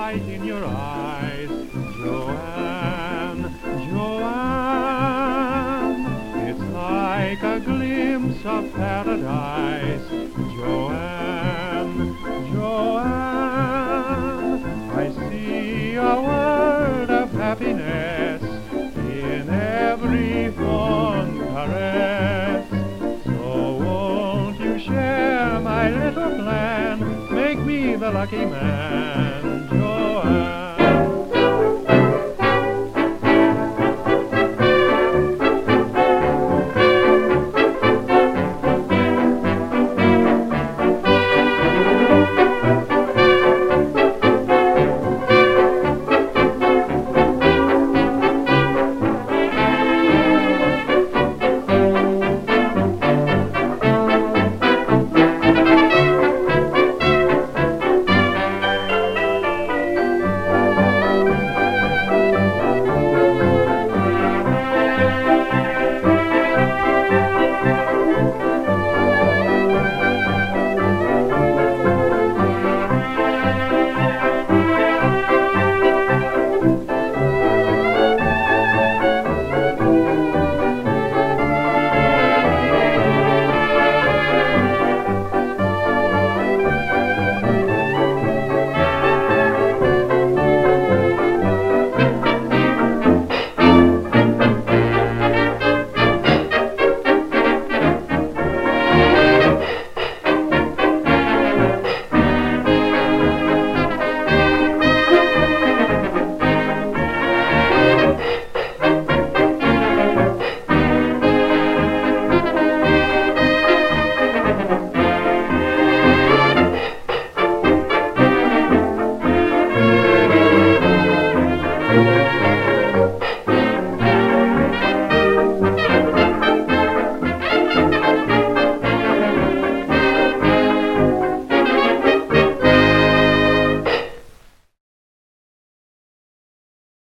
light in your eyes. Joanne, Joanne, it's like a glimpse of paradise. Joanne, Joanne, I see a world of happiness in every fond caress. So won't you share my little plan? Make me the lucky man, Joanne.